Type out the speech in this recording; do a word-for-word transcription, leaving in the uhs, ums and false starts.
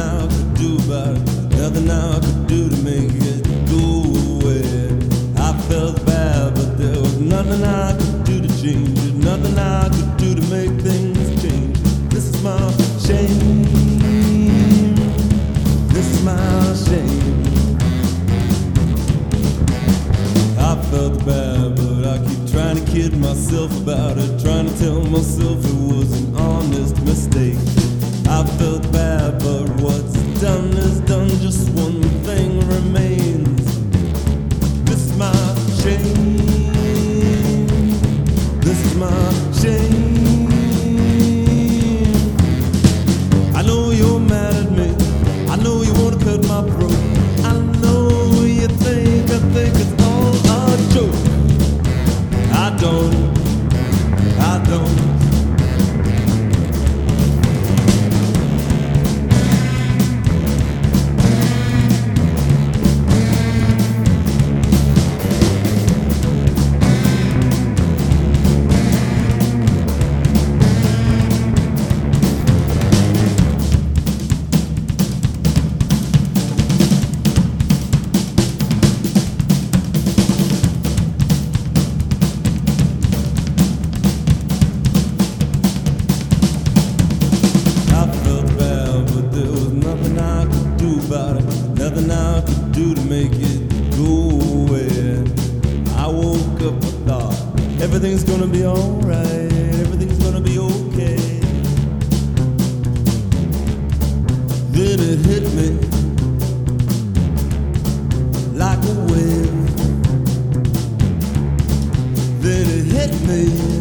I could do about it, nothing I could do to make it go away. I felt bad, but there was nothing I could do to change it, nothing I could do to make things change. This is my shame, this is my shame. I felt bad, but I keep trying to kid myself about it, trying to tell myself it was an honest mistake. I felt bad, but what's done is done, just one thing remains. This is my shame, this is my shame. I know you're mad at me, I know you wanna cut my throat, I know you think, I think it's all a joke. I don't, I don't. Nothing I could do to make it go away. I woke up and thought everything's gonna be alright, everything's gonna be okay. Then it hit me like a wave. Then it hit me